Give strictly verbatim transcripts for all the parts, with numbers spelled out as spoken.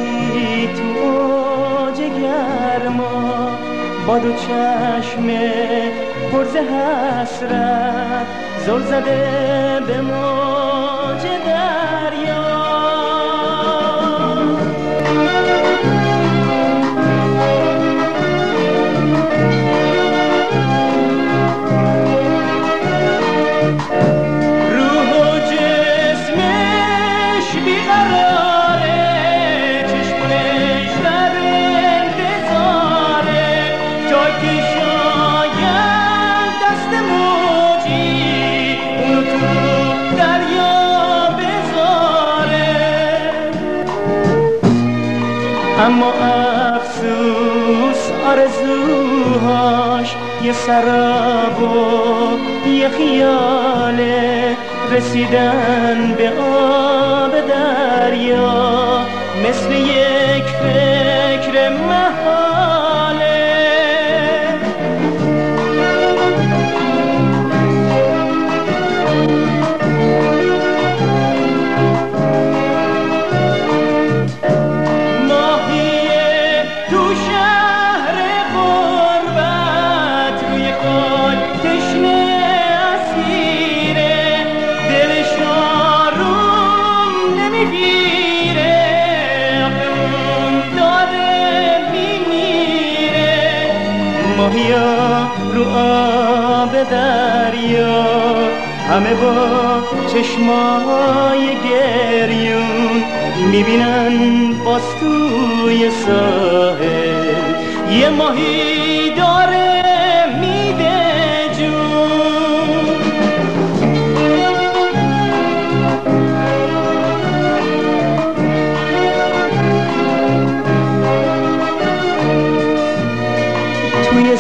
ماهی تو اوج گرما با دو چشم پرز حسرت زل زده به موج دریا. روح و جسمش بیقراره، چشمش در انتظاره تا که شاید دست موجی اونو تو دریا بذاره. اما افسوس آرزوهاش یه سراب و یه خیاله، رسیدن به آب دریا مثل یک فکر محاله. ماهی تو شهر غربت روی خاک تشنه اسیره، دلش آروم نمیگیره، آخه اون داره میمیره. ماهیا رو آب دریا همه با چشمای گریون میبینن باز توی ساحل یه ماهی داره میده جون. توی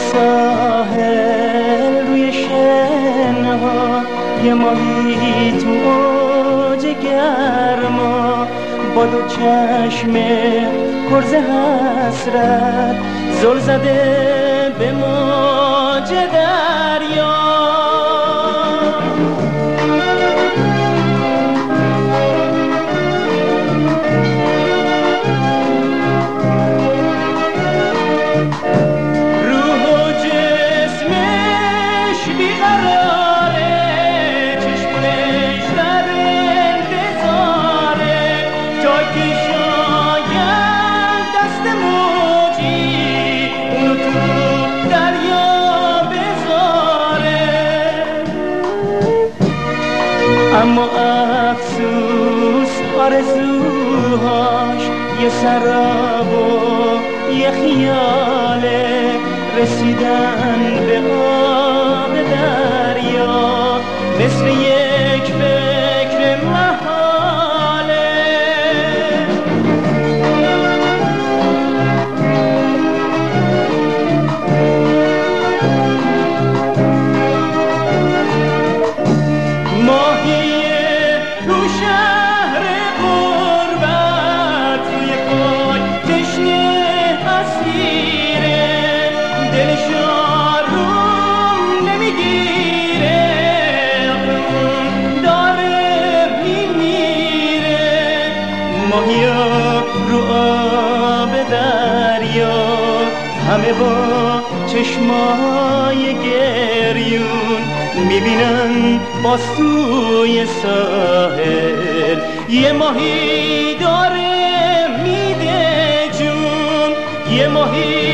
ساحل روی شنها یه ماهی تو اوج گرما با دو چشم پرز حسرت زل زده به موج دریا. روح و جسمش بیقراره، چشمش در انتظاره تا که شاید دست موجی اونو تو دریا بذاره. اما افسوس آرزوهاش یه سراب و یه خیاله، رسیدن به آب دریا مثل یک فکر محاله. ماهی تو شهر غربت روی خاک تشنه اسیره، دلش آروم نمیگیره، آخه اون داره میمیره. ماهیا رو آب دریا همه با چشمای گریون میبینن باز توی ساحل یه ماهی داره میده جون. یه ماهی